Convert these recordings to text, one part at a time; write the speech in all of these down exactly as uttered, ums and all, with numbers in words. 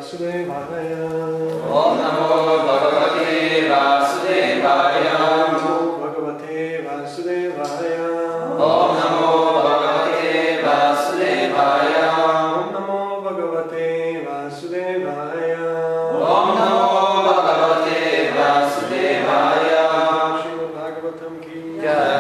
Vasudevaya. Om Namo Bhagavate Vasudevaya. Bhagavate Vasudevaya. Om Namo Bhagavate Vasudevaya. Om Namo Bhagavate Vasudevaya. Om Namo Bhagavate Vasudevaya. Srimad Bhagavatam ki Jai.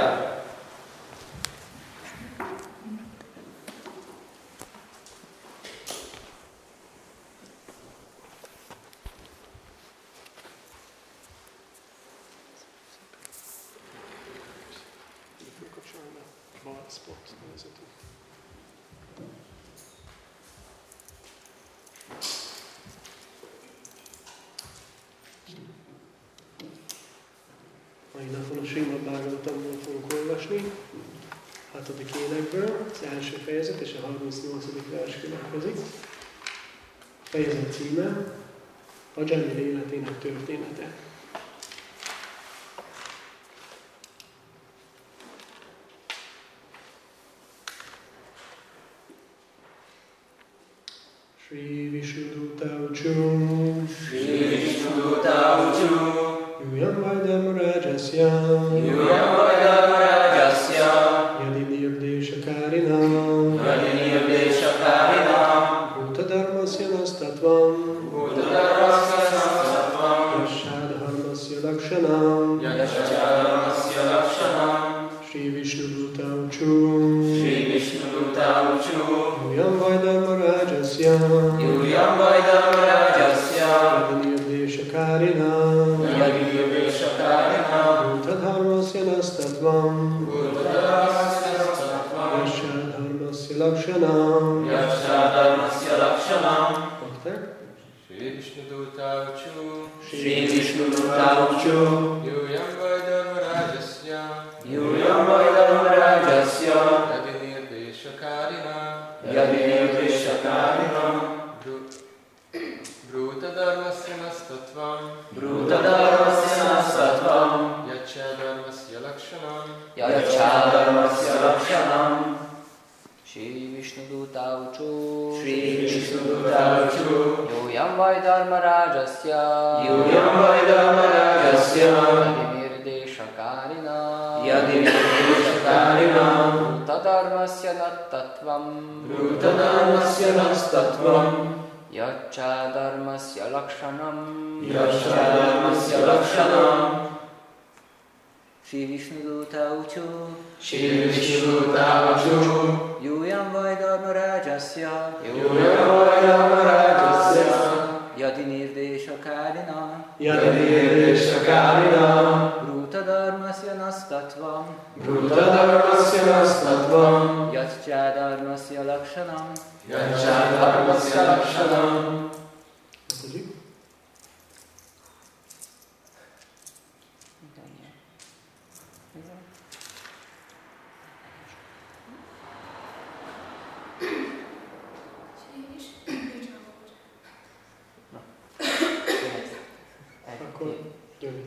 Mai napon a Srimad Bhagavatamból fogunk olvasni, hatodik énekből, az első fejezet és a harmincnyolcadik vers következik. A fejezet címe a Jamil életének története. Shri Vishnuduta Uchu Shri Vishnuduta Uchu Yuyam Vaidam Rajasya Yuyam Vaidam Rajasya Yadi Nirdeshakarina Yadi Nirdeshakarina Bhuta Dharmasya Nastatvam Bhuta Dharmasya Nastatvam Yasha Dharmasya Lakshanam Yasha Dharmasya Lakshanam Shri Vishnuduta Uchu Shri Vishnuduta Uchu Yuyam Vaidam Rajasya Yuyam Vaidam Rajasya Yadi Nirdeshakarina Yadi Nirdeshakarina Bhuta Dharmasya Nastatvam Bhuta Dharmasya Nastatvam Yasha Dharmasya Lakshanam Yasha Dharmasya Lakshanam Bakták? Shri Vishnuduta Uchu Shri Vishnuduta Uchu Yuyam Vaidam Rajasya Yuyam Vaidam Rajasya Yadi Nirdeshakarina Yadi Nirdeshakarina Bhuta Dharmasya Nastatvam Bhuta Dharmasya Nastatvam Yaccha Dharmasya Lakshanam Yaccha Dharmasya Lakshanam Shri Vishnuduta Uchu Shri Vishnuduta Uchu Yuyam Vaidharma Rajasya Yuyam Vaidharma Rajasya Yadi Nirdeshakarina Yadi Nirdeshakarina Bhuta Dharmasya Nattattvam Bhuta Dharmasya Nastatvam Yaccha Dharmasya Lakshanam Yaccha Dharmasya Lakshanam Shri Vishnuduta Uchu Shri Vishnuduta Uchu Yuyam Vaidharma Rajasya Yuyam Vaidharma Rajasya Yadi Nirdeshakarina Yadi Nirdeshakarina Bhuta Dharmasya Nastatvam Bhuta Dharmasya Nastatvam Yaccha Dharmasya Lakshanam Yaccha Dharmasya Lakshanam Köszönjük. Akkor gyönyörű.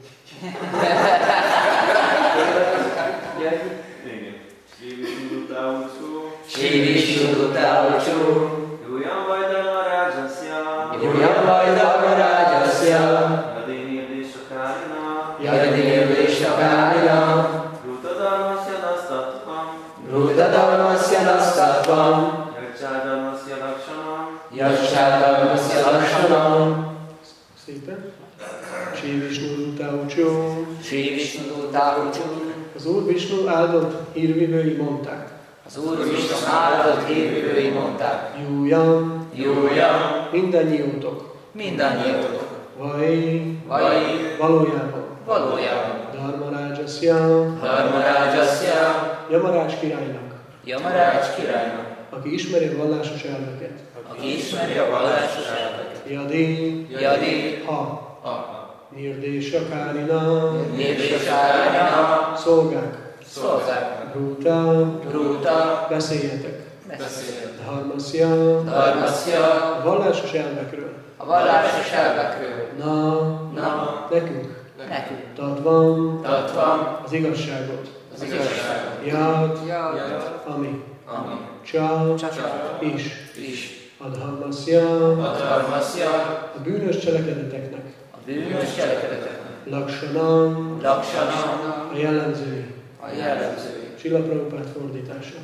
Igen. Shri Vishnuduta Uchu Shri Vishnuduta Uchu Yuyam Vaidharma Rajasya Yuyam Vaidharma Rajasya Yadi Nirdeshakarina Yadi Nirdeshakarina Bhuta Dharmasya Nastatvam Bhuta Dharmasya Nastatvam Yaccha Dharmasya Lakshanam Yaccha Dharmasya Lakshanam Szépen. Shri Vishnuduta Uchu. Shri Vishnuduta Uchu Az Úr Vishnu áldott hírvivői mondták. Az Úr Vishnu áldott hírvivői mondták: Jújjam, Jújjam, mindannyiótok. mindannyiótok, Vaj, vagy valójában. valójában Dharmarajasya, Dharmarajasya, Yamaraj királynak, Yamarács királynak, aki ismeri a vallásos elveket. aki ismeri a vallásos elveket. Yadi, Yadi, ha, a Nirdeshakarina, Nirdeshakarina, szolgák, szolgák, Bruta, Bruta, beszéljetek. beszél, Dharmasya, Dharmasya, a vallásos elvekről. a vallásos elvekről, Na, na, nekünk, nekünk, Tatvam, Tatvam, az igazságot. az igazságot, Jad, Jad, ami, ami, Csa, Csa, is. is, Adharmasya, Adharmasya, a bűnös cselekedeteknek, a bűnös cselekedeteknek, Lakshanam, Laksanam, a jellemzői. a jellemzői. Srila Prabhupád fordítása.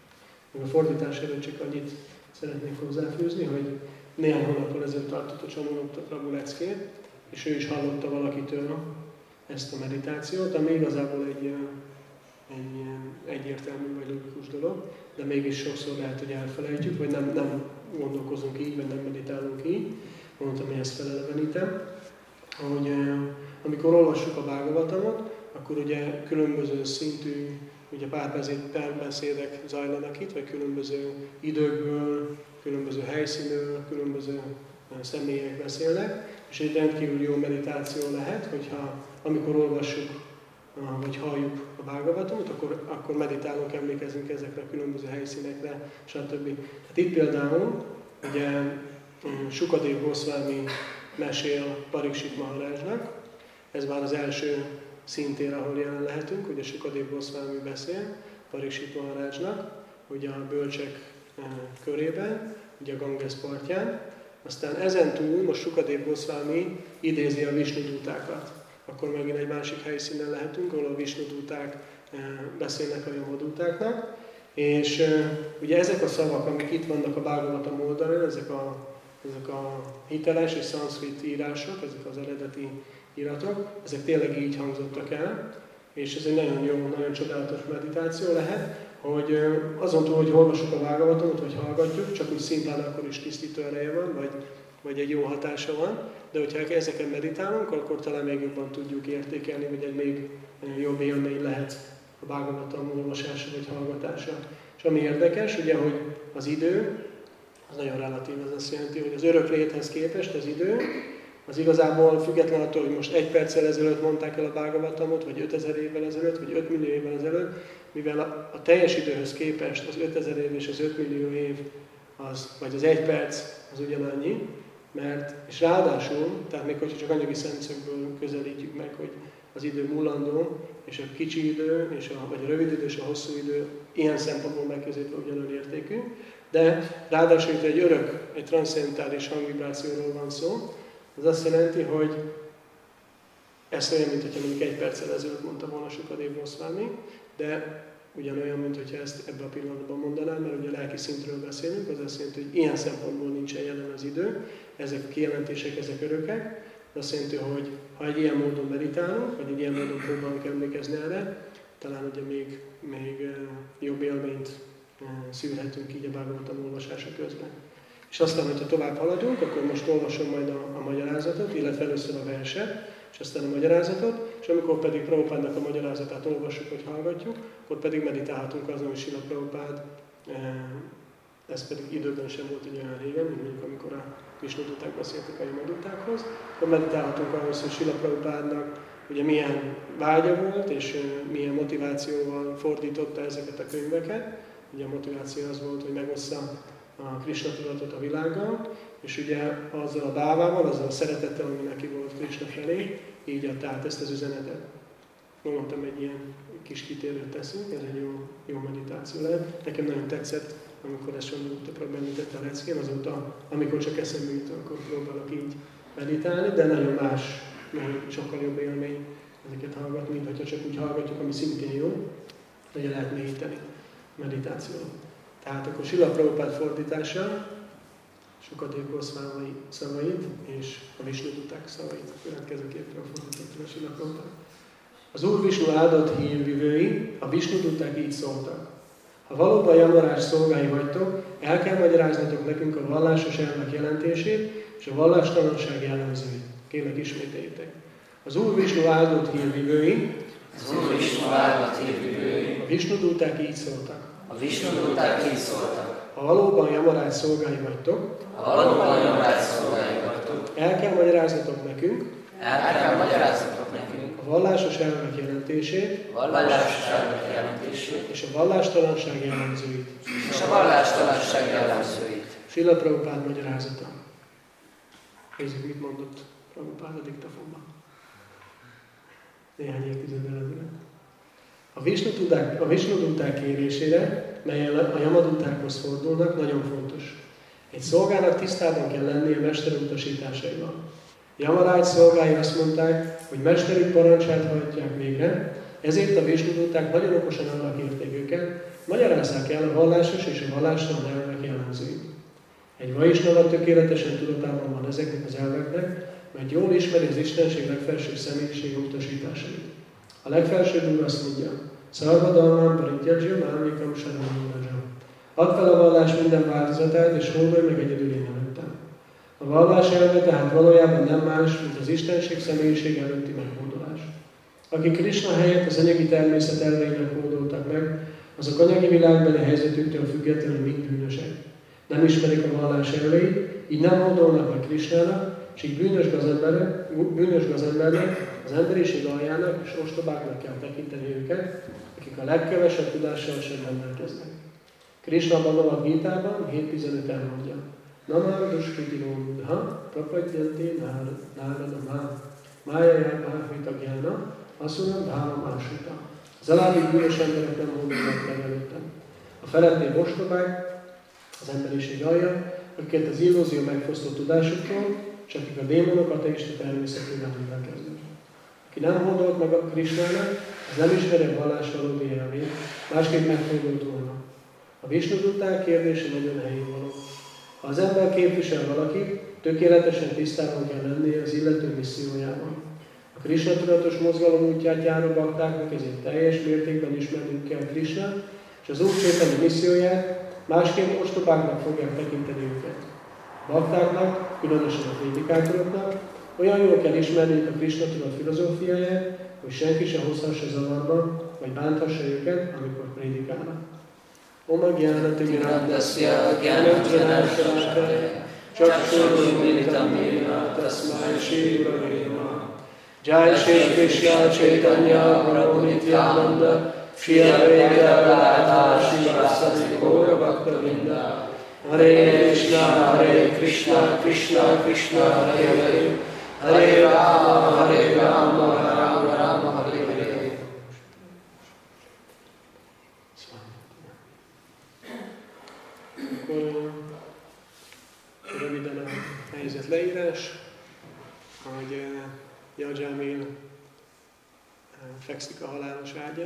A fordítás előtt csak annyit szeretnék hozzáfűzni, hogy néhány hónappal ezelőtt tartott a Csamolokta Prabhu leckét, és ő is hallotta valakitől ezt a meditációt, ami igazából egy, egy egyértelmű vagy logikus dolog, de mégis sokszor lehet, hogy elfelejtjük, vagy nem, nem gondolkozunk így, vagy nem meditálunk így. Mondtam, hogy ezt felelevenítem, hogy amikor olvassuk a Bhagavatamot, akkor ugye különböző szintű ugye párbeszédek zajlanak itt, vagy különböző időkből, különböző helyszínről, különböző személyek beszélnek, és egy rendkívül jó meditáció lehet, hogyha amikor olvassuk, vagy halljuk a Bhagavatamot, akkor, akkor meditálunk, emlékezünk ezekre a különböző helyszínekre, stb. Hát itt például ugye Sukadév Goszvámi mesél Pariksit Maharajnak, ez már az első szintén, ahol jelen lehetünk, ugye Sukadév Goszvámi beszél Pariksit Maharajnak, ugye a bölcsek körében, ugye a Ganges partján. Aztán ezen túl most Sukadév Goszvámi idézi a Visnudútákat. Akkor megint egy másik helyszínen lehetünk, ahol a Visnudúták beszélnek a Jamadútáknak. És ugye ezek a szavak, amik itt vannak a Bhagavatam oldalán, ezek a, ezek a hiteles és szanszkrit írások, ezek az eredeti iratok, ezek tényleg így hangzottak el, és ez egy nagyon jó, nagyon csodálatos meditáció lehet, hogy azon túl, hogy olvasok a Bhagavatamot, vagy hallgatjuk, csak úgy szintán akkor is tisztító ereje van, vagy, vagy egy jó hatása van, de hogyha ezeken meditálunk, akkor talán még jobban tudjuk értékelni, vagy egy még jobb élmény lehet a Bhagavatam olvasása vagy hallgatása. És ami érdekes, ugye, hogy az idő, az nagyon relatív, ez azt jelenti, hogy az örök léthez képest az idő, az igazából független attól, hogy most egy perccel ezelőtt mondták el a Bhagavatamot, vagy ötezer évvel ezelőtt, vagy öt millió évvel ezelőtt, mivel a, a teljes időhöz képest az ötezer év és az öt millió év, az, vagy az egy perc, az ugyanannyi, mert, és ráadásul, tehát még hogyha csak anyagi szemszögből közelítjük meg, hogy az idő mullandó, és a kicsi idő, és a, vagy a rövid idő és a hosszú idő ilyen szempontból megközelítve ugyanolyan értékű, de ráadásul itt egy örök, egy transzcendentális hangvibrációról van szó. Ez azt jelenti, hogy ez olyan, mint hogyha mondjuk egy perccel ezelőtt mondta volna Sukadév Goszvámi, de ugyanolyan, mint hogyha ezt ebben a pillanatban mondanám, mert ugye lelki szintről beszélünk, az azt jelenti, hogy ilyen szempontból nincsen jelen az idő, ezek a kijelentések, ezek örökek, de azt jelenti, hogy ha egy ilyen módon meditálunk, vagy egy ilyen módon próbálunk emlékezni erre, talán ugye még, még jobb élményt szűrhetünk így a Bhagavatam olvasása közben. És aztán, hogyha tovább haladunk, akkor most olvasom majd a, a magyarázatot, illetve először a verset, és aztán a magyarázatot, és amikor pedig Prabhupádnak a magyarázatát olvassuk, vagy hallgatjuk, akkor pedig meditálhatunk azon, hogy Srila Prabhupád, ez pedig időben sem volt egy olyan régen, mint mondjuk amikor a Visnudúták beszéltek a Jamadútákhoz, akkor meditálhatunk ahhoz, hogy Srila Prabhupádnak ugye milyen vágya volt, és milyen motivációval fordította ezeket a könyveket. Ugye a motiváció az volt, hogy megossza a Krishna tudatot a világgal, és ugye azzal a bávával, azzal a szeretettel, ami neki volt Krishna felé, így adta át ezt az üzenetet. Mondtam, egy ilyen kis kitérőt teszünk, ez egy jó, jó meditáció lehet. Nekem nagyon tetszett, amikor ezt Csamolokta említette a leckén, azóta, amikor csak eszembe jut, akkor próbálok így meditálni, de nagyon más, nagyon sokkal jobb élmény ezeket hallgatni, mint hogyha csak úgy hallgatjuk, ami szintén jó, de lehet mélyíteni meditációt. Tehát akkor Srila Prabhupád fordítása, Sukadév Goszvámi szavait és a Visnudúták szavait következőképpen fordítottam a Srila Prabhupád. Az Úr Visnu áldott hírvivői, a Visnudúták így szóltak. Ha valóban Yamaraj szolgái vagytok, el kell magyaráznatok nekünk a vallásos elvek jelentését és a vallástalanság jellemzőit. Kérlek, ismételjétek. Az Úr Visnu áldott hírvivői, Az Úr Visnu áldott hírvivői, a Visnudúták így szóltak. a Visnudúták így szóltak. Ha valóban Yamaraj szolgái vagytok, Ha valóban Yamaraj szolgái vagytok, el kell magyaráznatok nekünk el kell magyarázzatok nekünk a vallásos elvek jelentését a vallásos elvek jelentését és a vallástalanság jellemzőit. és a vallástalanság jellemzőit. Srila Prabhupád magyarázata. Nézzük, mit mondott Prabhupád a diktafonban. Néhány évtizeddel ezelőtt. A Visnudúták, a Visnudúták kérésére, melyen a Jamadútákhoz fordulnak, nagyon fontos. Egy szolgának tisztában kell lennie mester utasításaival. Jamarács szolgái azt mondták, hogy mesterük parancsát hajtják végre, ezért a Visnudúták nagyon okosan annak írték őket, magyarázzák el a vallásos és a vallástalan elvek jellemzőit. Egy vaisnava tökéletesen tudatában van ezeknek az elveknek, mert jól ismeri az Istenség legfelsőbb személyisége utasításait. A legfelsőbb úr azt mondja, Szarvadalmán Paritjadzsam, Ámikam Saranurajam. Add fel a vallás minden változatát, és hódolj meg egyedül én előttem. A vallás elve tehát valójában nem más, mint az Istenség személyiség előtti meghódolás. Akik Krisna helyett az anyagi természet elveinek hódoltak meg, azok anyagi világbeli helyzetüktől függetlenül mind bűnösek. Nem ismerik a vallás elveit, így nem hódolnak meg Krisnának, és így bűnös gazembernek, bűnös gazembernek, az emberiség aljának és ostobáknak kell tekinteni őket, akik a legkevesebb tudással sem rendelkeznek. Krisna Bhagavad Gítában hét tizenöt elmondja. Namár Duskritinó Mudha, Prapadjanté Nárada Má, Májajá Bhávitagyána, Aszunam Bhávam Ásita. Az alábbi bűnös emberek nem hódolnak meg előttem. A feletnél ostobák, az emberiség alja, akiket az illúzió megfosztó tudásuktól, és akik a démonok ateista természetében rendelkeznek. Aki nem hódolt meg a Krisnának, az nem ismeri a vallás valódi elvét, másképp meghódolt volna. A Visnudúták kérdése nagyon helyén való. Ha az ember képvisel valakit, tökéletesen tisztában kell lennie az illető missziójában. A Krisna tudatos mozgalom útját járó baktáknak ezért teljes mértékben ismerniük kell Krisna, és az Úr Csaitanya misszióját, másképp ostobáknak fogják tekinteni őket. A baktáknak, különösen a prédikátoroknak olyan jól kell ismerniük a Krisna tudat filozófiáját, hogy senki se hozhassa zavarba, vagy bánthassa őket, amikor prédikálnak. Oma Gyánati Mirandasya Gyánatjanásarátaya Csaksurumilitam Jéna Tasmai Shri Gurave Jai Shri Krishna Chaitanya Prabhu Nityananda Shri Advaita Gadadhar Shivasati Gaura Bhakta Vrinda Hare Krishna Hare Krishna Krishna Krishna Hare Hare Hare Rama Hare Rama Rama Rama Hare Hare. Akkor röviden a helyzet leírás, hogy Yajamil fekszik a halálos ágyán,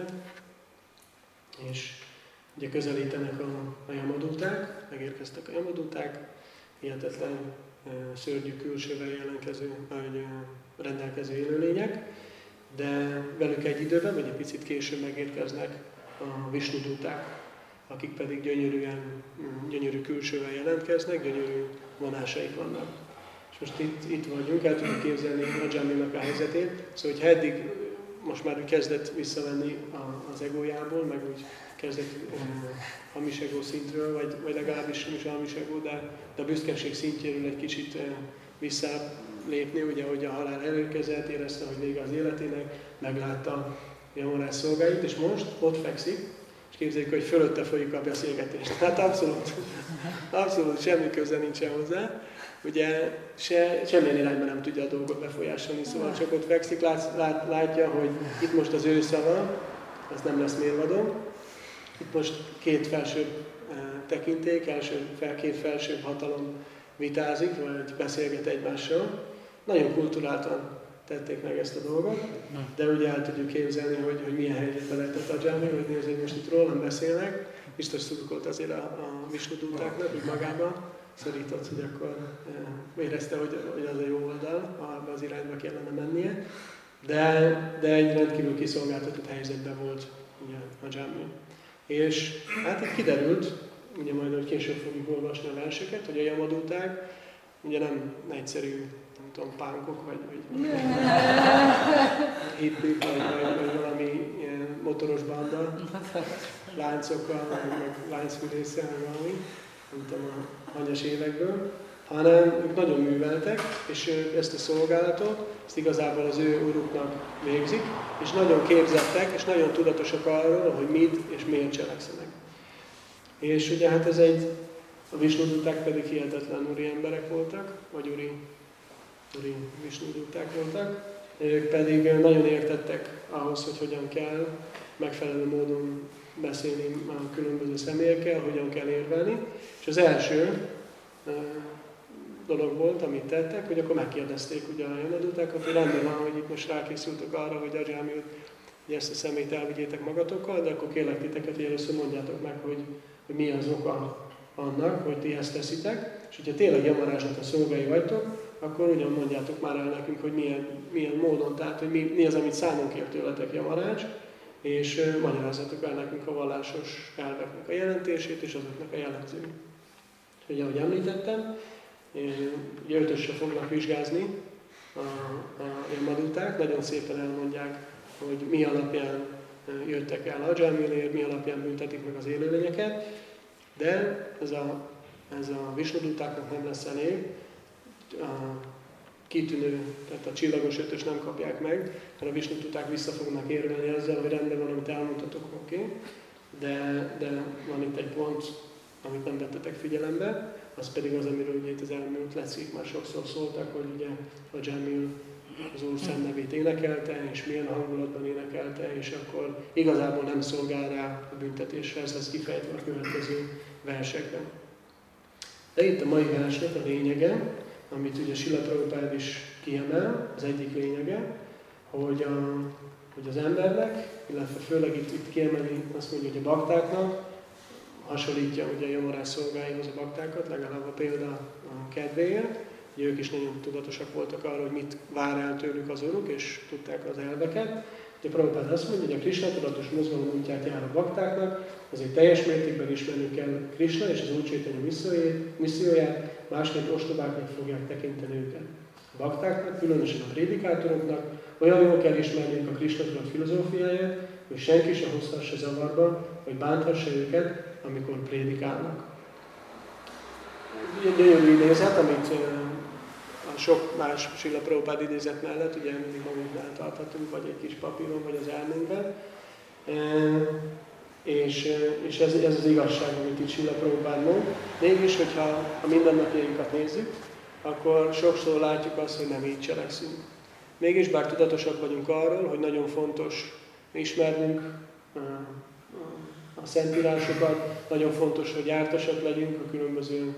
és ugye közelítenek a, a Yamadúták, megérkeztek a Yamadúták, hihetetlen szörnyű külsővel jelentkező, vagy rendelkező élőlények, de velük egy időben, vagy egy picit később megérkeznek a Visnudúták, akik pedig gyönyörűen, gyönyörű külsővel jelentkeznek, gyönyörű vonásaik vannak. És most itt, itt vagyunk, el tudjuk képzelni Rajamilnak a helyzetét, szóval hogyha eddig most már kezdett visszavenni az egójából, meg úgy kezdett um, hamis egó szintről, vagy, vagy legalábbis nem is a hamis egó, de, de a büszkeség szintjéről egy kicsit uh, visszalépni, ugye, hogy a halál elérkezett, érezte, hogy vége az életének, meglátta Yamarás szolgáit, és most ott fekszik, és képzeljük, hogy fölötte folyik a beszélgetést. Hát abszolút, abszolút semmi köze nincsen hozzá. Ugye se, semmilyen irányban nem tudja a dolgot befolyásolni, szóval csak ott fekszik, lát, lát, látja, hogy itt most az ő szava, az nem lesz mérvadó. Itt most két felsőbb eh, tekinték, első, fel, két felsőbb hatalom vitázik, vagy beszélget egymással. Nagyon kulturáltan tették meg ezt a dolgot, de ugye el tudjuk képzelni, hogy, hogy milyen helyzetben lehetett a Jami, hogy nézni, hogy most itt rólam beszélnek. Biztos szurkolt azért a, a Visnudútáknak, hogy magában szorított, hogy akkor e, érezte, hogy, hogy az a jó oldal, abba az irányba kellene mennie. De, de egy rendkívül kiszolgáltatott helyzetben volt ugye, a Jami. És hát itt kiderült, ugye majd, hogy később fogjuk olvasni a verseket, hogy a Yamadúták ugye nem egyszerű, nem tudom, pánkok, vagy, vagy hippik, vagy, vagy, vagy valami ilyen motoros banda, láncokkal, meg, meg láncfűrésszel, meg valami, nem tudom, a hanyas évekből, hanem ők nagyon műveltek, és ezt a szolgálatot, ezt igazából az ő uruknak végzik, és nagyon képzettek, és nagyon tudatosak arról, hogy mit és miért cselekszenek. És ugye hát ez egy, a Visnudúták pedig hihetetlen úri emberek voltak, vagy úri, úri Visnudúták voltak, ők pedig nagyon értettek ahhoz, hogy hogyan kell megfelelő módon beszélni a különböző személyekkel, hogyan kell érvelni. És az első, dolog volt, amit tettek, hogy akkor megkérdezték ugye a jamadutákat, hogy rendben van, hogy itt most rákészültök arra, hogy Ajamil, hogy ezt a szemét elvigyétek magatokkal, de akkor kérlek titeket, hogy először mondjátok meg, hogy, hogy mi az oka annak, hogy ti ezt teszitek, és hogyha tényleg Yamarajnak a szolgai vagytok, akkor ugyan mondjátok már el nekünk, hogy milyen, milyen módon, tehát hogy mi, mi az, amit számunkért tőletek Yamaraj, és uh, magyarázzatok el nekünk a vallásos elveknek a jelentését és azoknak a jellemzőit. Ugye, ahogy említettem, ugye ötösre fognak vizsgázni a, a Yamaduták, nagyon szépen elmondják, hogy mi alapján jöttek el Ajamilért, mi alapján büntetik meg az élőlényeket, de ez a, ez a Vishnudutáknak nem lesz elég, a kitűnő, tehát a csillagos ötös nem kapják meg, mert a Vishnuduták vissza fognak érvelni ezzel, hogy rendben van, amit elmondhatok, oké, okay. de, de van itt egy pont, amit nem vettetek figyelembe, az pedig az, amiről ugye itt az elmúlt leckék már sokszor szóltak, hogy ugye Ajamil az Úr szent nevét énekelte, és milyen hangulatban énekelte, és akkor igazából nem szolgál rá a büntetésre, ez lesz kifejtve a következő versekben. De itt a mai versnek a lényege, amit ugye Srila Prabhupád is kiemel, az egyik lényege, hogy, a, hogy az embernek, illetve főleg itt, itt kiemeli azt mondja, hogy a baktáknak, hasonlítja ugye a Yamaraj szolgáihoz a baktákat, legalább a példa a kedvéért, hogy ők is nagyon tudatosak voltak arra, hogy mit vár el tőlük az Uruk, és tudták az elveket. Ugye Prabhupád azt mondja, hogy a Krishna tudatos mozgalom útját jár a baktáknak, azért teljes mértékben ismerni kell Krishna és az Úr Chaitanya misszióját, másként ostobáknak fogják tekinteni őket. A baktáknak, különösen a prédikátoroknak olyan jól kell ismerniük a Krishna tudat filozófiáját, hogy senki sem hozhassa zavarba, vagy bánthassa őket, amikor prédikálnak. Egy gyönyörű idézet, amit a sok más Srila Prabhupád idézet mellett ugye mindig magunknál tarthatunk, vagy egy kis papíron, vagy az elménkben. És, és ez, ez az igazság, amit itt Srila Prabhupád mond. Mégis, hogyha a mindennapjainkat nézzük, akkor sokszor látjuk azt, hogy nem így cselekszünk. Mégis, bár tudatosak vagyunk arról, hogy nagyon fontos ismernünk a szentírásokat, nagyon fontos, hogy jártasak legyünk a különböző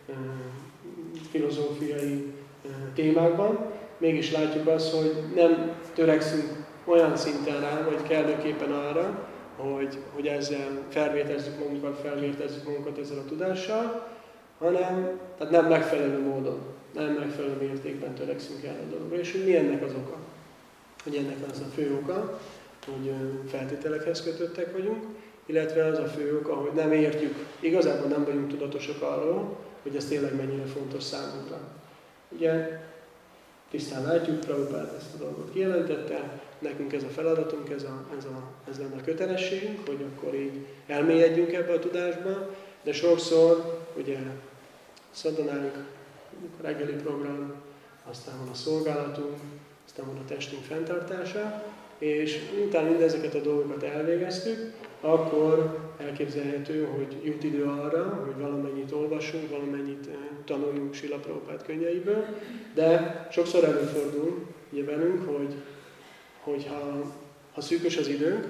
filozófiai témákban, mégis látjuk azt, hogy nem törekszünk olyan szinten rá, vagy kellőképpen arra, hogy, hogy ezzel felvértezzük magunkat, felvértezzük magunkat ezzel a tudással, hanem tehát nem megfelelő módon, nem megfelelő mértékben törekszünk el a dologra. És hogy mi ennek az oka? Hogy ennek az a fő oka, hogy feltételekhez kötöttek vagyunk, illetve az a fő oka, hogy nem értjük, igazából nem vagyunk tudatosak arról, hogy ez tényleg mennyire fontos számunkra. Ugye tisztán látjuk, Prabhupád ezt a dolgot kijelentette, nekünk ez a feladatunk, ez, a, ez, a, ez lenne a kötelességünk, hogy akkor így elmélyedjünk ebbe a tudásba, de sokszor ugye szadanánk, a reggeli program, aztán van a szolgálatunk, aztán van a testünk fenntartása, és miután mindezeket a dolgokat elvégeztük, akkor elképzelhető, hogy jut idő arra, hogy valamennyit olvassunk, valamennyit tanuljunk Srila Prabhupád könyveiből, de sokszor előfordul ugye velünk, hogy, hogy ha, ha szűkös az időnk,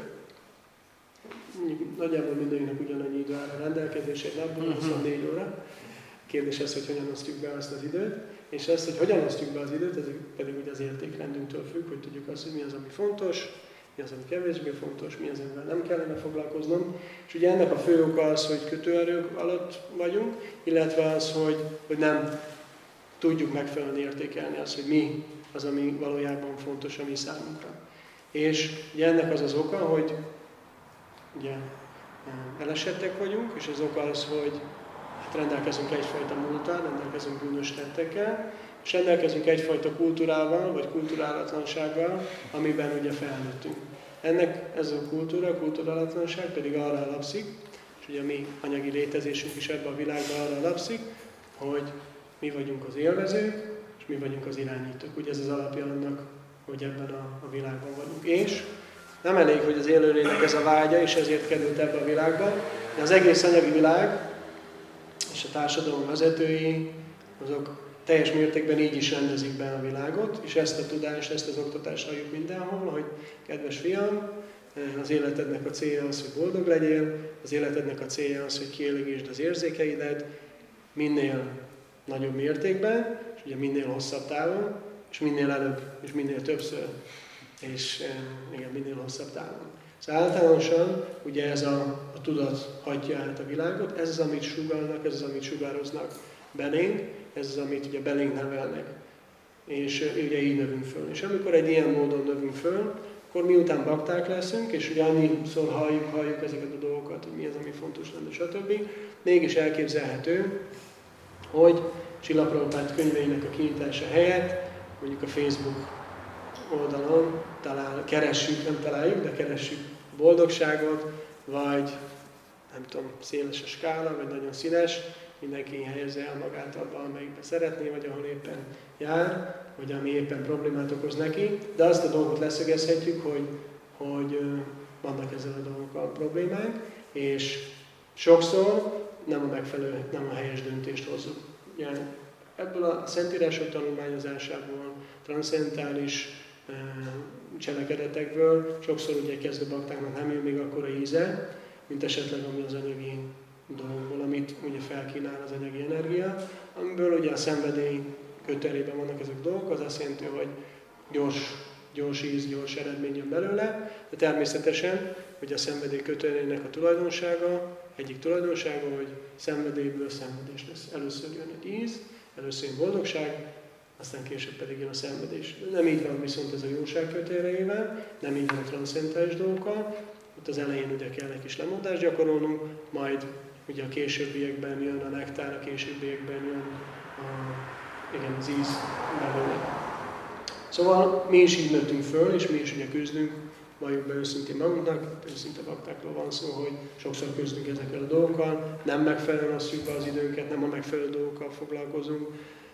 nagyjából mindenkinek ugyanannyi idő áll a rendelkezésre egy napban, huszonnégy óra. Kérdés az, hogy hogyan osztjuk be azt az időt, és azt, hogy hogyan osztjuk be az időt, ez pedig ugye az értékrendünktől függ, hogy tudjuk azt, hogy mi az, ami fontos, mi az, ami kevésbé fontos, mi az, amivel nem kellene foglalkoznom. És ugye ennek a fő oka az, hogy kötőerők alatt vagyunk, illetve az, hogy, hogy nem tudjuk megfelelően értékelni azt, hogy mi az, ami valójában fontos a mi számunkra. És ugye ennek az az oka, hogy ugye elesettek vagyunk, és az oka az, hogy hát rendelkezünk egyfajta múlttal, rendelkezünk bűnös tettekkel, és rendelkezünk egyfajta kultúrával, vagy kulturálatlansággal, amiben ugye felnőttünk. Ennek ez a kultúra, kulturálatlanság pedig arra alapszik, és ugye a mi anyagi létezésünk is ebben a világban arra alapszik, hogy mi vagyunk az élvezők, és mi vagyunk az irányítók. Ugye ez az alapja annak, hogy ebben a, a világban vagyunk. És nem elég, hogy az élőlénynek ez a vágya, és ezért került ebbe a világba, de az egész anyagi világ és a társadalom vezetői, azok teljes mértékben így is rendezik be a világot, és ezt a tudást, ezt az oktatást halljuk mindenhol, hogy kedves fiam, az életednek a célja az, hogy boldog legyél, az életednek a célja az, hogy kielégítsd az érzékeidet, minél nagyobb mértékben, és ugye minél hosszabb távon, és minél előbb, és minél többször, és igen, minél hosszabb távon. Szóval általánosan ugye ez a, a tudat hagyja át a világot, ez az, amit sugallnak, ez az, amit sugároznak belénk, ez az, amit ugye belénk nevelnek. És ugye így növünk föl. És amikor egy ilyen módon növünk föl, akkor miután bakták leszünk, és ugye annyiszor halljuk, halljuk ezeket a dolgokat, hogy mi az, ami fontos lenne, stb. Mégis elképzelhető, hogy Srila Prabhupád könyveinek a kinyitása helyett, mondjuk a Facebook oldalon talál, keressük, nem találjuk, de keressük a boldogságot, vagy nem tudom, széles a skála, vagy nagyon színes, mindenki helyezze el magát abban, amelyikben szeretné, vagy ahol éppen jár, vagy ami éppen problémát okoz neki, de azt a dolgot leszögezhetjük, hogy, hogy vannak ezzel a dolgokkal problémák, és sokszor nem a megfelelő, nem a helyes döntést hozzuk. Ugye, ebből a szentírások tanulmányozásából, transzcendentális e, cselekedetekből sokszor ugye kezdő baktáknak nem jön még akkora íze, mint esetleg ami az anyagi dologból, amit ugye felkínál az anyagi energia, amiből ugye a szenvedély kötelében vannak ezek a dolgok, az azt jelenti, hogy gyors, gyors íz, gyors eredmény jön belőle, de természetesen, hogy a szenvedély kötelének a tulajdonsága, egyik tulajdonsága, hogy szenvedélyből szenvedés lesz. Először jön egy íz, először jön boldogság, aztán később pedig jön a szenvedés. De nem így van viszont ez a jóság kötelével, nem így van a transzcendentális dolgokkal, ott az elején ugye kell egy kis lemondást gyakorolnunk, majd ugye a későbbiekben jön a nektár, a későbbiekben jön a, igen, az íz belőle. Szóval mi is így nőttünk föl, és mi is ugye küzdünk, valljuk be őszintén magunknak, őszinte baktákról van szó, hogy sokszor küzdünk ezekkel a dolgokkal, nem megfelelően osztjuk be az időnket, nem a megfelelő dolgokkal foglalkozunk,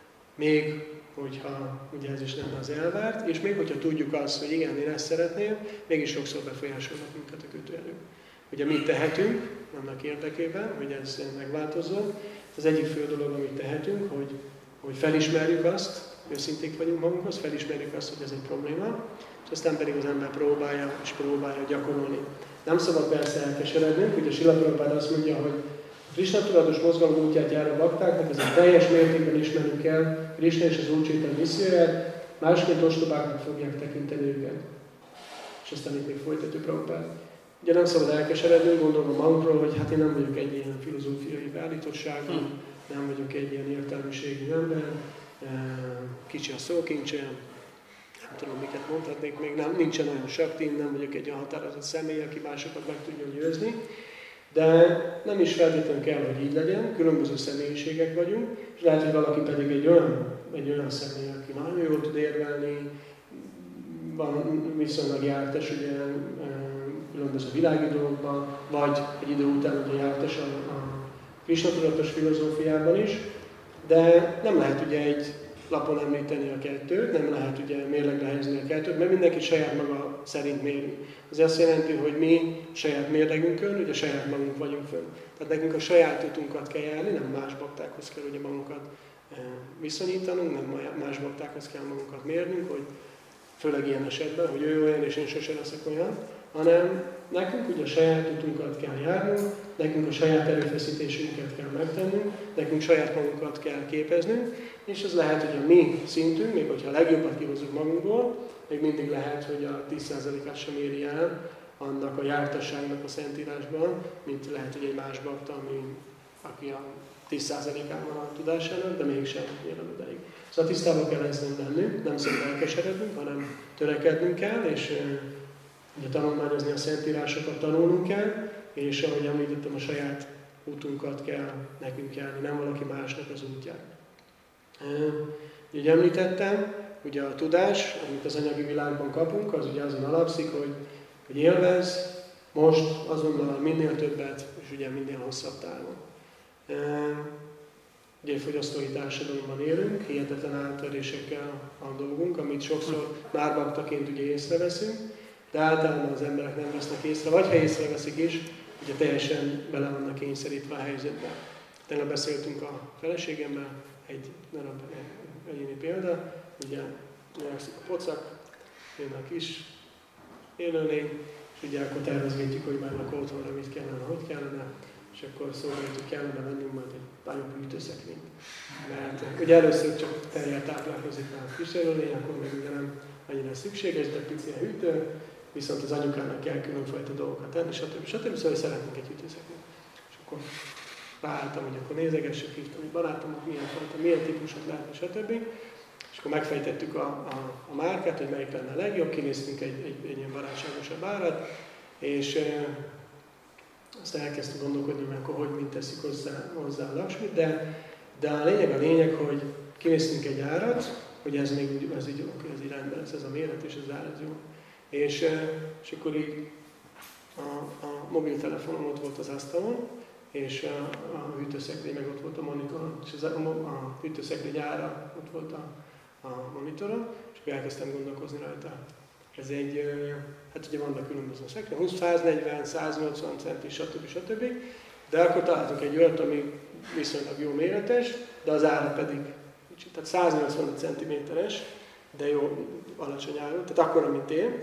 még hogyha ugye ez is lenne az elvárt, és még hogyha tudjuk azt, hogy igen, én ezt szeretném, mégis sokszor befolyásolnak minket a kötőerők. Ugye mit tehetünk annak érdekében, hogy ez megváltozzon. Az egyik fő dolog, amit tehetünk, hogy, hogy felismerjük azt, őszinték vagyunk magunkhoz, felismerjük azt, hogy ez egy probléma, és aztán pedig az ember próbálja és próbálja gyakorolni. Nem szabad persze elkeserednünk, ugye Srila Prabhupád azt mondja, hogy a Krishna tudatos mozgalom útját járó baktáknak ezért teljes mértékben ismerünk el Krishna és az Úr Chaitanya misszióját, másként ostobáknak fogják tekinteni őket. És aztán itt még folytatja Prabhupád. Ugye nem szabad elkeserednünk, gondolom magunkról, hogy hát én nem vagyok egy ilyen filozófiai beállítottságú, hmm. nem vagyok egy ilyen értelmiségű ember, kicsi a szókincsem, nem tudom, miket mondhatnék, még nem, nincsen olyan saktim, nem vagyok egy olyan határozott személy, aki másokat meg tudja győzni, de nem is feltétlenül kell, hogy így legyen, különböző személyiségek vagyunk, és lehet, hogy valaki pedig egy olyan, egy olyan személy, aki nagyon jól tud érvelni, van viszonylag jártas ugye, különböző világi dolgokban, vagy egy idő után ugye jártas a, a Krishna tudatos filozófiában is, de nem lehet ugye egy lapon említeni a kettőt, nem lehet ugye mérlegre helyezni a kettőt, mert mindenki saját maga szerint mérünk. Ez azt jelenti, hogy mi saját mérlegünkön, ugye saját magunk vagyunk fönn. Tehát nekünk a saját utunkat kell járni, nem más baktákhoz kell ugye magunkat viszonyítanunk, nem más baktákhoz kell magunkat mérnünk, hogy főleg ilyen esetben, hogy ő olyan és én sose leszek olyan, hanem nekünk ugye a saját utunkat kell járnunk, nekünk a saját erőfeszítésünket kell megtennünk, nekünk saját magunkat kell képeznünk, és ez lehet, hogy a mi szintünk, még hogyha a legjobbat kihozzuk magunkból, még mindig lehet, hogy a tíz százalékát sem éri el annak a jártasságnak a Szentírásban, mint lehet, hogy egy más bakta, ami, aki a tíz százalékán van a tudásának, de mégsem ér el odáig. Szóval tisztában kell ezzel lennünk, nem szabad elkeserednünk, hanem törekednünk kell, és ugye tanulmányozni a Szentírásokat tanulnunk kell, és ahogy említettem, a saját útunkat kell nekünk járni, nem valaki másnak az útját. Ugye említettem, ugye a tudás, amit az anyagi világban kapunk, az ugye azon alapszik, hogy, hogy élvezz most azonnal minél többet, és ugye minél hosszabb távon. Ugye egy fogyasztói társadalomban élünk, hihetetlen átverésekkel a dolgunk, amit sokszor már baktaként ugye észreveszünk, de általában az emberek nem vesznek észre, vagy ha észreveszik is, ugye teljesen bele vannak kényszerítve a helyzetbe. Tegnap beszéltünk a feleségemmel, egy darab egyéni példa, ugye növekszik a pocak, jön a kis élőlény, és ugye akkor tervezgetjük, hogy már akkor otthonra mit kellene, hogy kellene, és és akkor szóval, hogy kellene vennünk majd egy nagyobb hűtőszekrényt. Mert ugye először csak terjel táplálkozik már a kísérőlény, akkor még ugye nem annyira szükséges, de pici a hűtő, viszont az anyukának kell különfajta dolgokat tenni, stb. stb. Szóval szeretnénk egy hűtőszekrényt. És akkor ráálltam, hogy akkor nézegessük, hívtam egy barátomot, milyen fajta, milyen típusok lehetne, stb. És akkor megfejtettük a, a, a márkát, hogy melyik lenne a legjobb, kinéztünk egy, egy, egy ilyen barátságosabb árat, és e, aztán elkezdtünk gondolkodni, hogy akkor hogy mint teszik hozzá, hozzá a Laksmit, de, de a lényeg a lényeg, hogy kinéztünk egy árat, hogy ez még úgy, ez így, ez így rendben lesz, ez a méret és az ár, ez jó. És, e, és akkor így a, a mobiltelefonom ott volt az asztalon, és a, a hűtőszekrény meg ott volt a monitoron, és az, a, a hűtőszekrény ára ott volt a, a monitoron, és akkor elkezdtem gondolkozni rajta. Ez egy, hát ugye vannak különböző szekrény, húsz, száznegyven, száznyolcvan centi, stb. stb. De akkor találtunk egy olyat, ami viszonylag jó méretes, de az ára pedig kicsit, tehát száznyolcvanöt centiméteres, de jó alacsony áru, tehát akkora, mint én.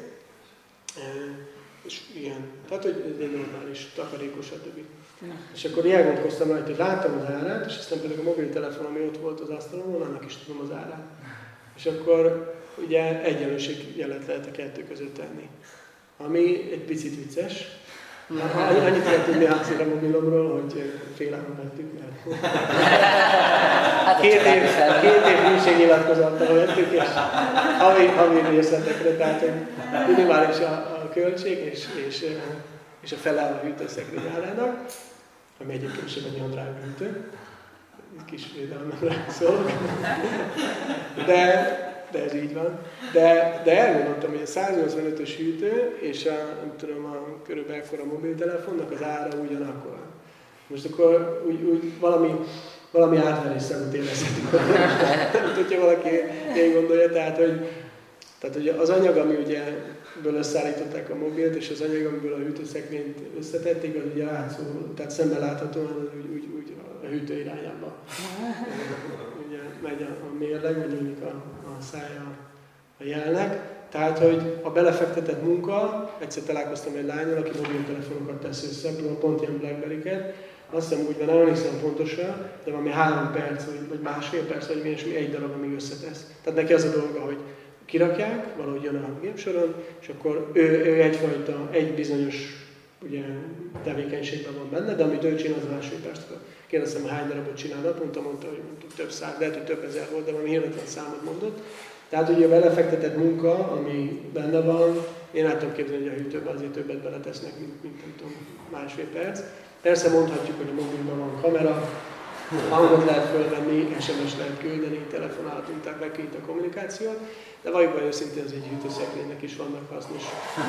És ilyen, tehát hogy egy normális, takarékos, stb. És akkor elgondolkoztam rajta, hogy láttam az árát, és aztán pedig a mobiltelefon, ami ott volt az asztalon, annak is tudom az árát. És akkor ugye egyenlőségjelet lehet a kettő között tenni. Ami egy picit vicces. Annyit kell tudni átszél a mobilomról, hogy félelem vettük, mert két év, két év hűségnyilatkozattal vettük, és havi, havi részletekre, tehát hogy minimális a, a költség, és, és, és a fele a hűtőszekrény árának, ami egyébként sem egy olyan drága hűtő. Kis védelmemre szólok. De, de ez így van. De, de elgondoltam, hogy a száznyolcvanötös hűtő és a, nem tudom, a körülbelül ekkora mobiltelefonnak az ára ugyanakkor. Most akkor úgy, úgy valami, valami átverésszerűt érezhetünk. Nem tudja valaki én gondolja, tehát hogy, tehát hogy az anyag, ami ugye ből összeállították a mobilt, és az anyag, amiből a hűtőszekrényt összetették, az ugye átszól, tehát szemben láthatóan úgy, úgy, úgy a hűtő irányába. Ugye megy a, a mérleg, vagy nyílik a, a szája a jelnek. Tehát, hogy a belefektetett munka, egyszer találkoztam egy lánnyal, aki mobiltelefonokat tesz össze, pont ilyen Blackberry-ket, azt hiszem úgy van, nem hiszem pontosan, de valami három perc, vagy, vagy másfél perc, vagy mi egy darab, amíg összetesz. Tehát neki az a dolga, hogy kirakják, valahogy jön a gépsoron, és akkor ő, ő egyfajta, egy bizonyos ugye, tevékenységben van benne, de amit ő csinál, az másfél percben. Kérdeztem, hogy hány darabot csinál naponta, mondta, hogy több száz, lehet, hogy több ezer volt, de valami hihetetlen számot mondott. Tehát ugye a belefektetett munka, ami benne van, én el tudom képzelni, hogy a hűtőben azért többet beletesznek, mint, mint nem tudom, másfél perc. Persze mondhatjuk, hogy a mobilban van kamera, hangot lehet fölvenni, es em es lehet küldeni, telefonálatunk, tehát megkönnyít a kommunikációt, de valójában őszintén az egy hűtőszekrénynek is vannak hasznos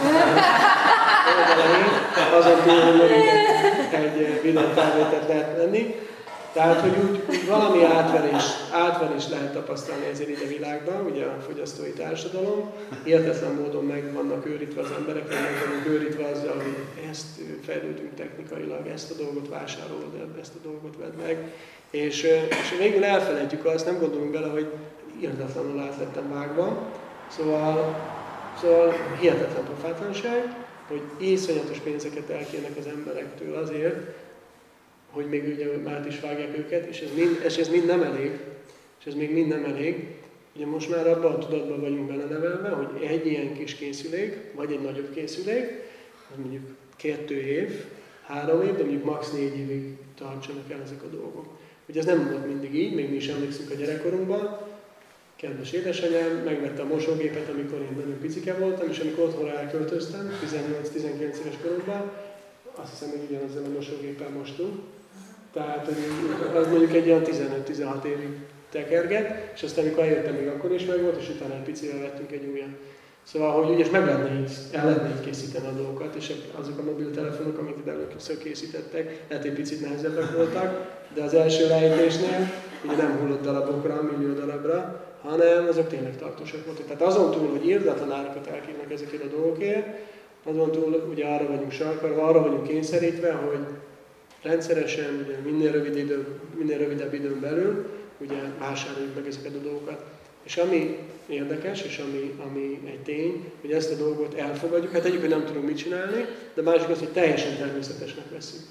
oldalai, azon túl, hogy mondjuk egy, egy videófelvételt lehet venni. Tehát, hogy úgy, úgy valami átverés, átverés lehet tapasztalni ezért így a világban, ugye a fogyasztói társadalom. Hihetetlen módon meg vannak őrítve az emberek, meg vannak őrítve azzal, hogy ezt fejlődünk technikailag, ezt a dolgot vásárolod, ezt a dolgot vedd meg. És, és végül elfelejtjük azt, nem gondolunk bele, hogy hihetetlenül át lettem vágva. Szóval, szóval hihetetlen pofátlanság, hogy iszonyatos pénzeket elkérnek az emberektől azért, hogy még ugye már is vágják őket, és ez, mind, és ez mind nem elég, és ez még mind nem elég. Ugye most már abban a tudatban vagyunk belenevelve, hogy egy ilyen kis készülék, vagy egy nagyobb készülék, az mondjuk kettő év, három év, de mondjuk max. négy évig tartsanak el ezek a dolgok. Ugye ez nem volt mindig így, még mi is emlékszünk a gyerekkorunkban. Kedves édesanyám megvette a mosógépet, amikor én nagyon picike voltam, és amikor otthonra elköltöztem, tizennyolc-tizenkilenc éves koromban, azt hiszem, hogy ugyanazzel a mosógéppel mostunk. Tehát az mondjuk egy olyan tizenöt-tizenhat évig tekerget, és aztán amikor eljöttem, még akkor is meg volt, és utána egy picivel vettünk egy újat. Szóval, hogy ugye meg lehetne így, el lehetne így készíteni a dolgokat, és azok a mobiltelefonok, amiket először készítettek, lehet egy picit nehezebbek voltak, de az első lejtésnél ugye nem hullott darabokra, millió darabra, hanem azok tényleg tartósak voltak. Tehát azon túl, hogy irdatlan árakat elkívnak ezekért a dolgokért, azon túl ugye arra vagyunk sarkalva, arra vagyunk kényszerítve, hogy rendszeresen, ugye minél, rövid idő, minél rövidebb időn belül ugye vásároljuk meg ezeket a dolgokat. És ami érdekes, és ami, ami egy tény, hogy ezt a dolgot elfogadjuk, hát egyik, hogy nem tudunk mit csinálni, de másik az, hogy teljesen természetesnek veszünk.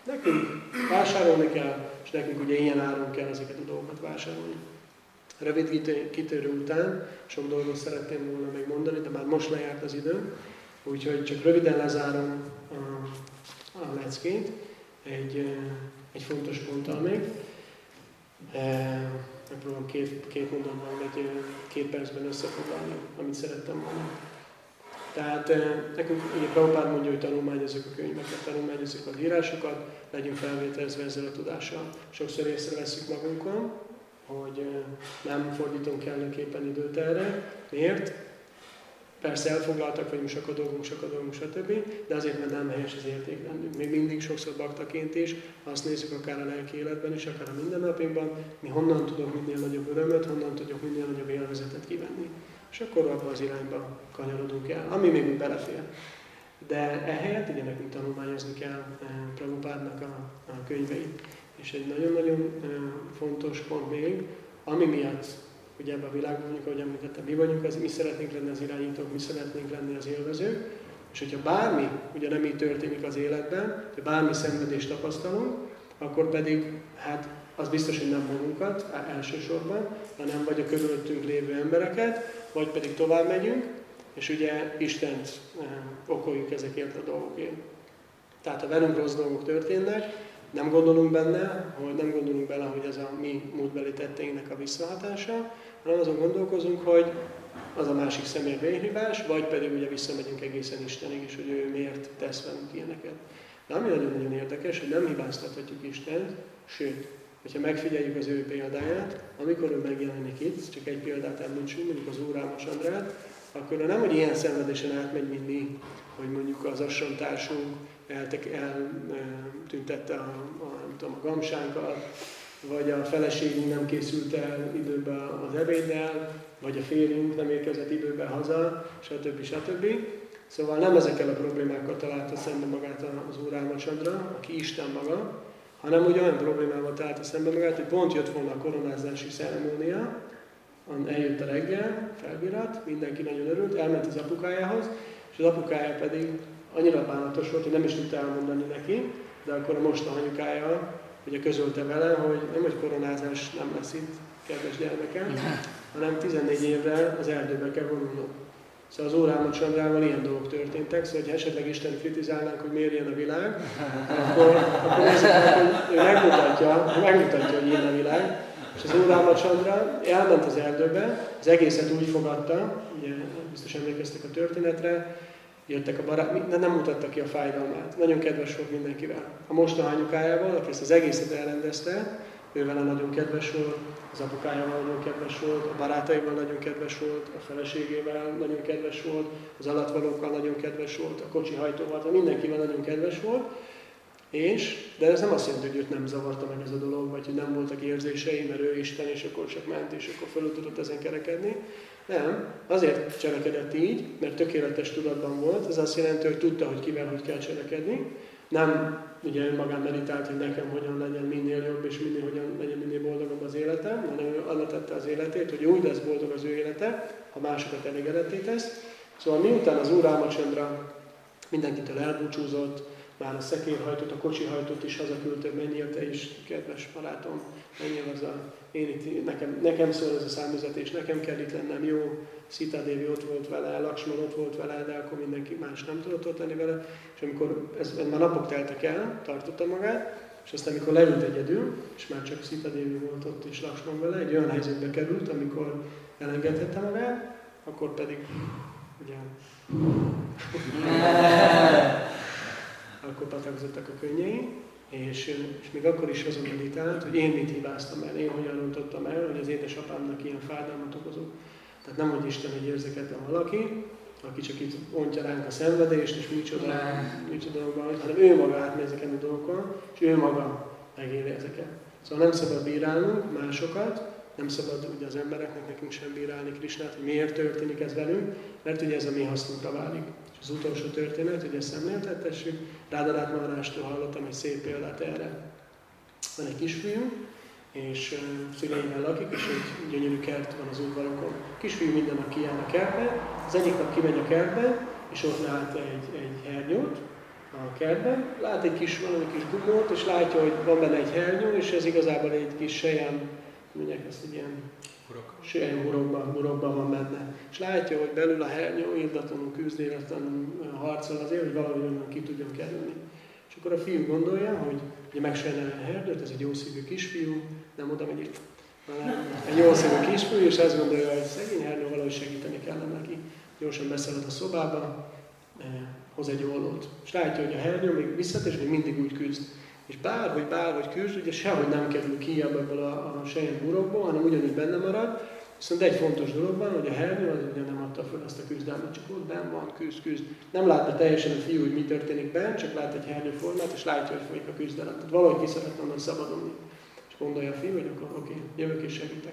Nekünk vásárolni kell, és nekünk ugye ilyen áron kell ezeket a dolgokat vásárolni. Rövid kitérő után sok dolgot szeretném volna még mondani, de már most lejárt az idő, úgyhogy csak röviden lezárom a, a leckét egy, egy fontos ponttal még. Megpróbálom két, két mondatban, vagy két percben összefoglalni, amit szerettem volna. Tehát nekünk ugye Prabhupád mondja, hogy tanulmányozzuk a könyveket, tanulmányozzuk az írásokat, legyünk felvételezve ezzel a tudással. Sokszor észreveszünk magunkon, hogy nem fordítunk kellőképpen időt erre. Miért? Persze elfoglaltak vagyunk, sok a dolgunk, sok a dolgunk, stb. De azért, mert nem helyes az értékrendünk. Még mindig sokszor baktaként is, azt nézzük akár a lelki életben is, akár a mindennapjainkban, mi honnan tudok minél nagyobb örömöt, honnan tudok minél nagyobb élvezetet kivenni. És akkor abban az irányba kanyarodunk el, ami még úgy belefér. De ehelyett ugye nekünk tanulmányozni kell Prabhupádnak a, a könyveit. És egy nagyon-nagyon fontos pont még, ami miatt ugye ebben a világban vagyunk, ahogy említettem, mi vagyunk, az, mi szeretnénk lenni az irányítók, mi szeretnénk lenni az élvezők, és hogyha bármi, ugye nem így történik az életben, hogy bármi szenvedést tapasztalunk, akkor pedig, hát az biztos, hogy nem magunkat elsősorban, hanem vagy a körülöttünk lévő embereket, vagy pedig tovább megyünk, és ugye Istent eh, okoljuk ezekért a dolgokért. Tehát ha velünk rossz dolgok történnek, nem gondolunk benne, hogy nem gondolunk bele, hogy ez a mi múltbeli tetteinknek a visszahatása, hanem azon gondolkozunk, hogy az a másik személy véghibás, vagy pedig ugye visszamegyünk egészen Istenig, és hogy ő miért tesz velünk ilyeneket. De ami nagyon-nagyon érdekes, hogy nem hibáztathatjuk Istent, sőt, hogyha megfigyeljük az ő példáját, amikor ő megjelenik itt, csak egy példát említsünk, mondjuk az Úr Ráma Csandrát, akkor nem, hogy ilyen szenvedésen átmegy, mint mi, hogy mondjuk az Ashram társunk eltüntette el, a, a, nem tudom, a gamsánkat, vagy a feleségünk nem készült el időben az ebéddel, vagy a férjünk nem érkezett időben haza, stb. stb. Szóval nem ezekkel a problémákkal találta szembe magát az Úr Ráma Csandra, aki Isten maga, hanem úgy olyan problémával találta szembe magát, hogy pont jött volna a koronázási ceremónia, eljött a reggel, felbírat, mindenki nagyon örült, elment az apukájához, és az apukája pedig annyira bánatos volt, hogy nem is tudta elmondani neki, de akkor a mostohanyukája ugye közölte vele, hogy nem, hogy koronázás nem lesz itt, kedves gyermekem, hanem tizennégy évre az erdőbe kell vonulnod. Szóval az Úr Ráma Csandrával ilyen dolgok történtek, szóval ha esetleg Isten kritizálnánk, hogy miért ilyen a világ, akkor, akkor nézzük meg, hogy ő megmutatja, megmutatja, hogy ilyen a világ. És az Úr Ráma Csandra elment az erdőbe, az egészet úgy fogadta, ugye biztos emlékeztek a történetre, jöttek a barát, de nem mutatta ki a fájdalmát. Nagyon kedves volt mindenkivel. A mostoha anyukájával, aki ezt az egészet elrendezte, ővele nagyon kedves volt, az apukájával nagyon kedves volt, a barátaival nagyon kedves volt, a feleségével nagyon kedves volt, az alattvalókkal nagyon kedves volt, a kocsihajtóval, mindenkivel nagyon kedves volt. És, de ez nem azt jelenti, hogy őt nem zavarta meg ez a dolog, vagy hogy nem voltak érzései, mert ő Isten, és akkor csak ment, és akkor fölül tudott ezen kerekedni. Nem, azért cselekedett így, mert tökéletes tudatban volt, ez azt jelenti, hogy tudta, hogy kivel hogy kell cselekedni. Nem ugye önmagán meditált, hogy nekem hogyan legyen minél jobb, és minél, hogyan legyen minél boldogabb az életem, hanem ő arra tette az életét, hogy úgy lesz boldog az ő élete, ha másokat elégedetté tesz. Szóval miután az Úr Ráma Csandra mindenkitől elbúcsúzott, már a szekérhajtót, a kocsihajtót is hazaküldte, menjél te is, kedves barátom, menjél az a, én itt, nekem, nekem szól ez a számüzetés, nekem kell itt lennem, jó, Sita Devi ott volt vele, Lakshman ott volt vele, de akkor mindenki más nem tudott ott lenni vele, és amikor ez, ez már napok teltek el, tartotta magát, és aztán amikor leült egyedül, és már csak Sita Devi volt ott és Lakshman vele, egy olyan helyzetbe került, amikor elengedhette magát, akkor pedig, ugye, akkor patakzottak a könnyei, és, és még akkor is azon meditált, hogy én mit hibáztam el, én hogyan rontottam el, hogy az édesapámnak ilyen fájdalmat okozok. Tehát nem, hogy Isten egy érzéketlen valaki, aki csak itt ontja ránk a szenvedést, és micsoda, micsoda dolgokban, hanem ő maga átmegy ezeken a dolgokon, és ő maga megéli ezeket. Szóval nem szabad bírálnunk másokat, nem szabad ugye az embereknek, nekünk sem bírálni Krisnát, hogy miért történik ez velünk, mert ugye ez a mi hasznunkra válik. És az utolsó történet, hogy ezt szemléltettessük, Rádalát Maharástól hallottam egy szép példát erre. Van egy kisfiú, és uh, szüleimmel lakik, és egy gyönyörű kert van az udvarokon. A kisfiú minden nap kijár a kertbe, az egyik nap kimegy a kertbe, és ott lát egy, egy hernyót, a kertben, lát egy kis, valami kis gumót, és látja, hogy van benne egy hernyó, és ez igazából egy kis selyem, mondják ezt, egy ilyen selyem burokban, burokban van benne. És látja, hogy belül a hernyó irdatlanul küzd, irdatlanul harcol azért, hogy valahogy onnan ki tudjon kerülni. És akkor a fiú gondolja, hogy ugye megsajnálja a herdőt, ez egy jószívű kisfiú, nem oda megy, egy jószívű kisfiú, és azt gondolja, hogy szegény hernyó valahogy segíteni kellene neki. Gyorsan beszéled a szobába, hoz egy ollót. És látja, hogy a hernyó még visszatér, és még mindig úgy küzd. És bárhogy, bárhogy küzd, ugye sehogy nem kerül ki ebből a, a selyem burokból, hanem ugyanúgy benne marad. Viszont egy fontos dolog van, hogy a hernyó az ugye nem adta fel ezt a küzdelmet, csak ott benn van, küzd, küzd. Nem látja teljesen a fiú, hogy mi történik bent, csak lát egy hernyóformát, és látja, hogy folyik a küzdelem. Tehát valahogy ki szeretne onnan szabadulni. És gondolja a fiú, hogy akkor oké, okay, jövök és segítek.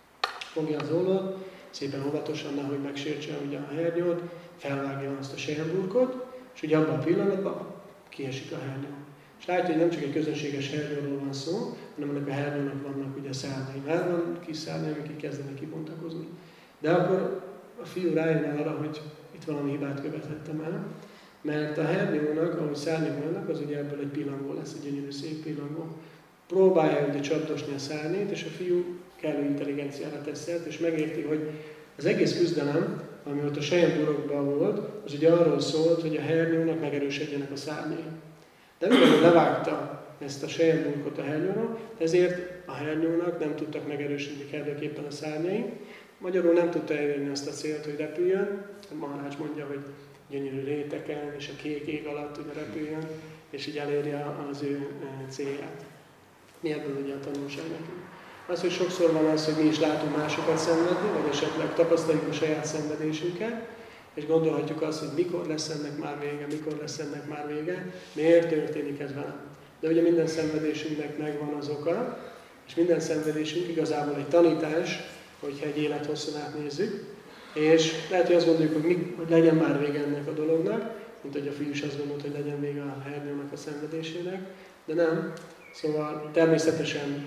Fogja az ollót, szépen óvatosan, nehogy megsértse ugye a hernyót, felvágja azt a selyemburkot, és ugye abban a pillanatban kiesik a hernyó. És látja, hogy nem csak egy közönséges hernyóról van szó, hanem ennek a hernyónak vannak ugye szárnyai. Már van kis szárnyai, amik kezdenek kibontakozni. De akkor a fiú rájön arra, hogy itt valami hibát követhettem el, mert a hernyónak, ahogy szárnyai vannak, az ugye ebből egy pillangó lesz, egy gyönyörű szép pillangó. Próbálja ugye csapdosni a szárnyait, és a fiú kellő intelligenciára tesz szert, és megérti, hogy az egész küzdelem, ami ott a selyemburokban volt, az ugye arról szólt, hogy a hernyónak megerősödjenek a szárnyai. De mivel levágta ezt a selyemburkot a hernyóra, ezért a hernyónak nem tudtak megerősödni kellőképpen a szárnyai. Magyarul nem tudta elérni azt a célt, hogy repüljön. A Maharács mondja, hogy gyönyörű réteken és a kék ég alatt ugye repüljön, és így elérje az ő célját. Mi ebből ugye a tanulság nekünk? Az, hogy sokszor van az, hogy mi is látunk másokat szenvedni, vagy esetleg tapasztaljuk a saját szenvedésünket, és gondolhatjuk azt, hogy mikor lesz ennek már vége, mikor lesz ennek már vége, miért történik ez velem. De ugye minden szenvedésünknek megvan az oka, és minden szenvedésünk igazából egy tanítás, hogyha egy élethosszon átnézzük, és lehet, hogy azt gondoljuk, hogy, mi, hogy legyen már vége ennek a dolognak, mint hogy a fiú is azt gondolt, hogy legyen vége a hernyónak a szenvedésének, de nem. Szóval természetesen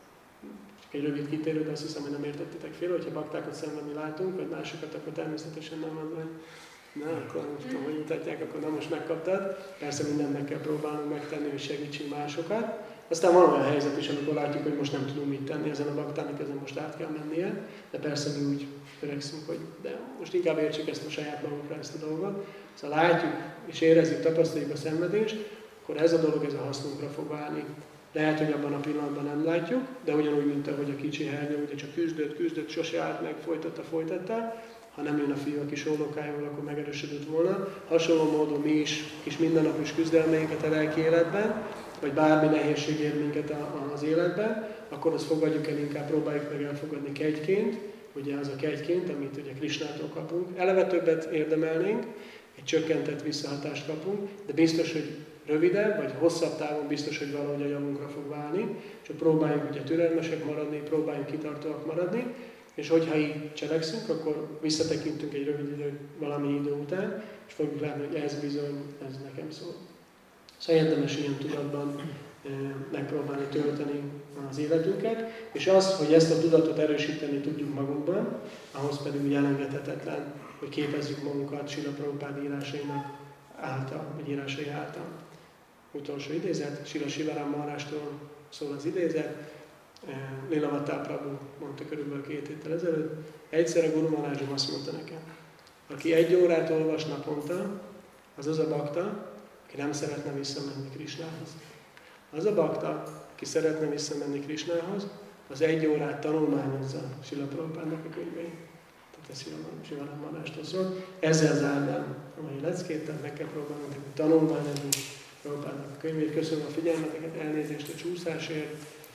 egy rövid kitérő, de azt hiszem, hogy nem értettétek félre, hogyha baktákat szenvedni látunk, vagy másokat, akkor természetesen nem az, hogy na, akkor nem tudom, hogy mutatják, akkor nem most megkaptad. Persze mindent meg kell próbálnunk megtenni, hogy segítsünk másokat. Aztán van olyan helyzet is, amikor látjuk, hogy most nem tudunk mit tenni ezen a baktának, ezen most át kell mennie, de persze mi úgy törekszünk, hogy de most inkább értsük ezt a saját magunkra, ezt a dolgot. Szóval látjuk és érezzük, tapasztaljuk a szenvedést, akkor ez a dolog ez a hasznunkra fog válni. Lehet, hogy abban a pillanatban nem látjuk, de ugyanúgy, mint ahogy a kicsi hernyó, ugye csak küzdött, küzdött, sose állt meg, folytatta, folytatta. Ha nem jön a fiú a kis ollókájával, akkor megerősödött volna. Hasonló módon mi is kis mindennapos küzdelmeinket a lelki életben, vagy bármi nehézség ér minket az életben, akkor azt fogadjuk el, inkább próbáljuk meg elfogadni kegyként, ugye az a kegyként, amit ugye Krisnától kapunk. Eleve többet érdemelnénk, egy csökkentett visszahatást kapunk, de biztos, hogy rövidebb, vagy hosszabb távon biztos, hogy valahogy a javunkra fog válni, csak próbáljunk ugye türelmesek maradni, próbáljunk kitartóak maradni, és hogyha így cselekszünk, akkor visszatekintünk egy rövid idő, valami idő után, és fogjuk látni, hogy ez bizony, ez nekem szól. Szóval érdemes ilyen tudatban e, megpróbálni tölteni az életünket, és az, hogy ezt a tudatot erősíteni tudjuk magunkban, ahhoz pedig ugye elengedhetetlen, hogy képezzük magunkat Srila Prabhupád írásainak által, vagy írásai által. Utolsó idézet, Srila Sivaram Maharástól szól az idézet, Lilavatár Prabhu mondta körülbelül két héttel ezelőtt, egyszer a Guru Maharajom azt mondta nekem, aki egy órát olvas naponta, az az a bakta, aki nem szeretne visszamenni Krisnához. Az a bakta, aki szeretne visszamenni Krisnához, az egy órát tanulmányozza Srila Prabhupádnak a könyveit. Tehát ez Sivaram Maharástól szól. Ezzel zárnám a mai leckét, tehát meg kell próbálnunk tanulmányozni Prabhupádnak a könyvét. Köszönöm a figyelmeteket, elnézést a csúszásért.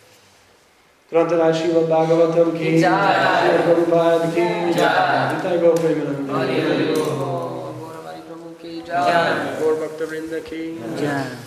Grantalál Srimad Bhagavatam ki, Jai Prabhupád ki, Jai Nitai Gaur Premanande, Hari Hari Bol, Gauravari Prabhu ki, Jai. Gaur Bhakta Vrinda ki, Jai.